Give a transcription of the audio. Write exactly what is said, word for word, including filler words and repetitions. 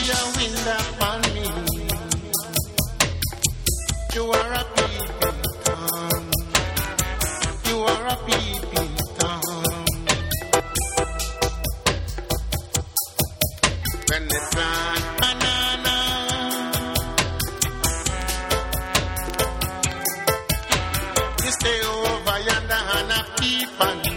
your wind upon me. You are a peeping Tom. You are a peeping Tom. When they plant banana, you stay over yonder and a peep and